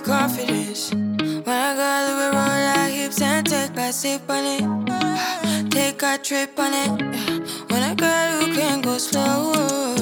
with confidence. When I got we roll our hips and take a sip on it. Take a trip on it. When I got you can go slow.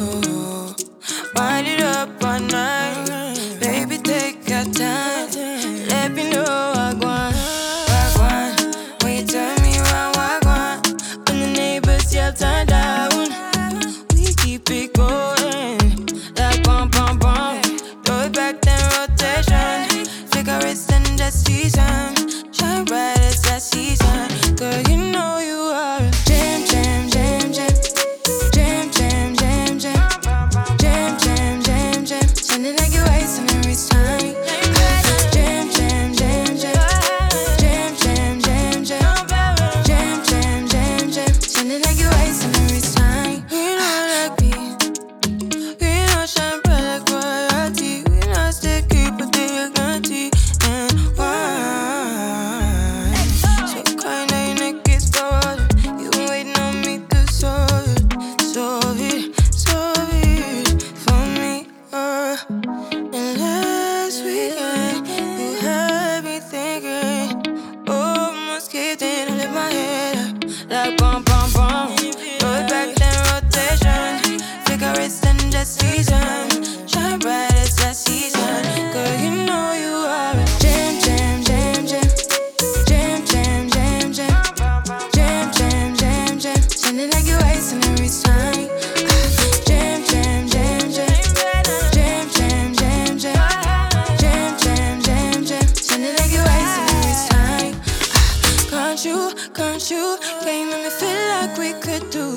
Wind it up all night. Baby, take your time. Let me know I want. When you turn me around, I want. When the neighbors yell turn down, we keep it going. Like bum bum bum. Throw it back then rotation. Figure it's in the season. Shine bright as that season. Girl, you know you are a jam, jam, jam, jam. Jam, jam, jam, jam. Jam, jam, jam, jam. Sounding like you're wasting every time. Jam, jam, jam, jam. Jam, jam, jam, jam. Jam, jam, jam, jam. Sounding like you're wasting every time. We know like me. We know shine bright like royalty. We know stay keep with the guarantee and wine. So kind of your neck is stolen. You been waiting on me to solve it, solve it, solve it for me. And last weekend you had me thinking, almost kidding, I lift my head up like bum bum bum. Throw it back then rotation. Figure it's in the season. Shine bright as that season. Girl, you know you are a jam, jam, jam, jam. Jam, jam, jam, jam. Jam, jam, jam, jam. Sounding like you're wasting every time. Jam, jam, jam, jam. Jam, jam, jam, jam. Jam, jam, jam, jam. Sounding like you're wasting every time. Can't you, can't you? Can you make me feel like we could do